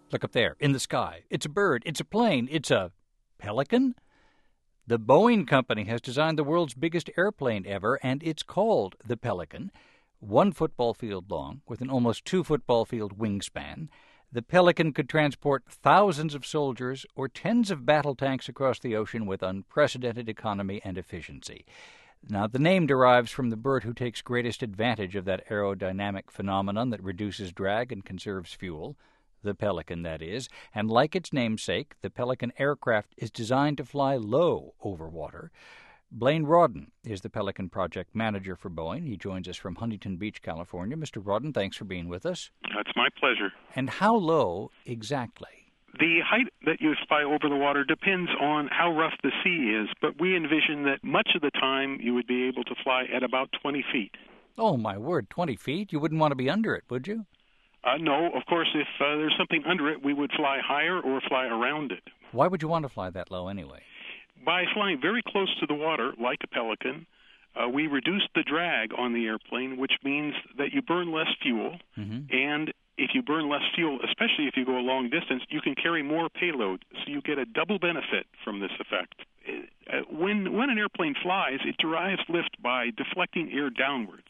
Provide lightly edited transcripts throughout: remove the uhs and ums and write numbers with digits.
Look up there, in the sky. It's a bird. It's a plane. It's a pelican? The Boeing Company has designed the world's biggest airplane ever, and it's called the Pelican. 1 football field long, with an almost 2 football field wingspan. The Pelican could transport thousands of soldiers or tens of battle tanks across the ocean with unprecedented economy and efficiency. Now, the name derives from the bird who takes greatest advantage of that aerodynamic phenomenon that reduces drag and conserves fuel. The Pelican, that is, and like its namesake, the Pelican aircraft is designed to fly low over water. Blaine Rawdon is the Pelican project manager for Boeing. He joins us from Huntington Beach, California. Mr. Rawdon, thanks for being with us. It's my pleasure. And how low exactly? The height that you fly over the water depends on how rough the sea is, but we envision that much of the time you would be able to fly at about 20 feet. Oh, my word, 20 feet? You wouldn't want to be under it, would you? No, of course, if there's something under it, we would fly higher or fly around it. Why would you want to fly that low anyway? By flying very close to the water, like a Pelican, we reduce the drag on the airplane, which means that you burn less fuel. And if you burn less fuel, especially if you go a long distance, you can carry more payload. So you get a double benefit from this effect. When an airplane flies, it derives lift by deflecting air downwards.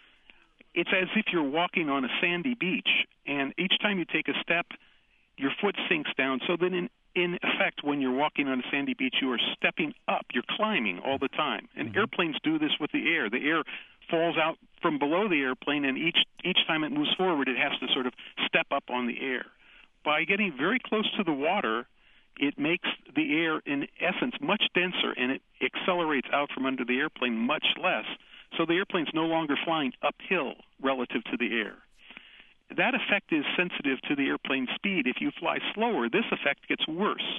It's as if you're walking on a sandy beach, and each time you take a step, your foot sinks down. So then in effect, when you're walking on a sandy beach, you are stepping up. You're climbing all the time. And airplanes do this with the air. The air falls out from below the airplane, and each time it moves forward, it has to sort of step up on the air. By getting very close to the water, it makes the air, in essence, much denser, and it accelerates out from under the airplane much less. So the airplane's no longer flying uphill relative to the air. That effect is sensitive to the airplane's speed. If you fly slower, this effect gets worse.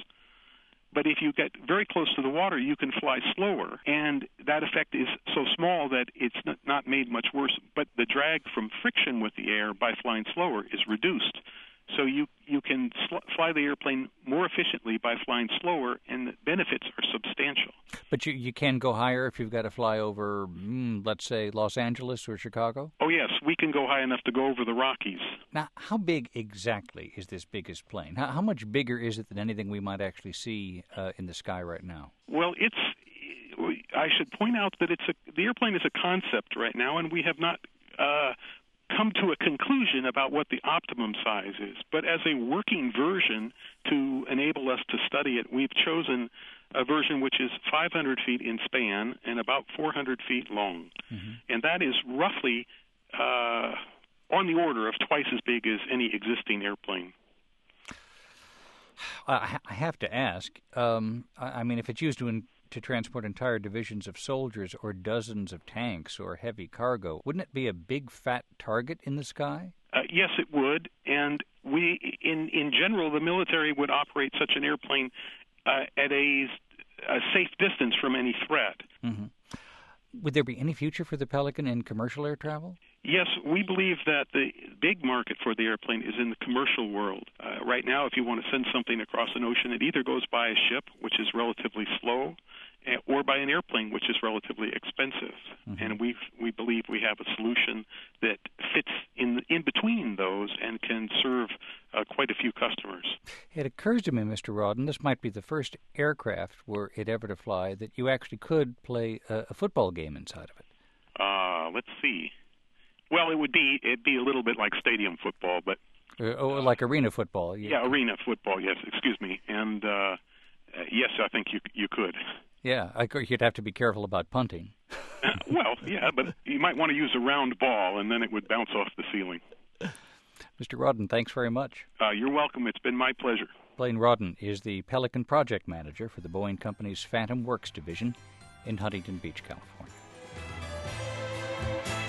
But if you get very close to the water, you can fly slower, and that effect is so small that it's not made much worse. But the drag from friction with the air by flying slower is reduced. So you can fly the airplane more efficiently by flying slower, and the benefits are substantial. But you can go higher if you've got to fly over, let's say, Los Angeles or Chicago? Oh, yes. We can go high enough to go over the Rockies. Now, how big exactly is this biggest plane? How much bigger is it than anything we might actually see in the sky right now? Well, I should point out that the airplane is a concept right now, and we have not come to a conclusion about what the optimum size is. But as a working version to enable us to study it, we've chosen a version which is 500 feet in span and about 400 feet long. And that is roughly on the order of twice as big as any existing airplane. I have to ask, I mean, if it's used to transport entire divisions of soldiers or dozens of tanks or heavy cargo, wouldn't it be a big fat target in the sky? Yes, it would. And we, in general, the military would operate such an airplane at a safe distance from any threat. Would there be any future for the Pelican in commercial air travel? Yes, we believe that the big market for the airplane is in the commercial world. Right now, if you want to send something across an ocean, it either goes by a ship, which is relatively slow, or by an airplane, which is relatively expensive. And we believe we have a solution that fits in between those and can serve quite a few customers. It occurs to me, Mr. Rawdon, this might be the first aircraft, were it ever to fly, that you actually could play a football game inside of it. Let's see. Well, it'd be a little bit like stadium football, but like arena football. Yeah, arena football. Yes, excuse me. And yes, I think you could. Yeah, you'd have to be careful about punting. Well, yeah, but you might want to use a round ball, and then it would bounce off the ceiling. Mr. Rawdon, thanks very much. You're welcome. It's been my pleasure. Blaine Rawdon is the Pelican project manager for the Boeing Company's Phantom Works division in Huntington Beach, California.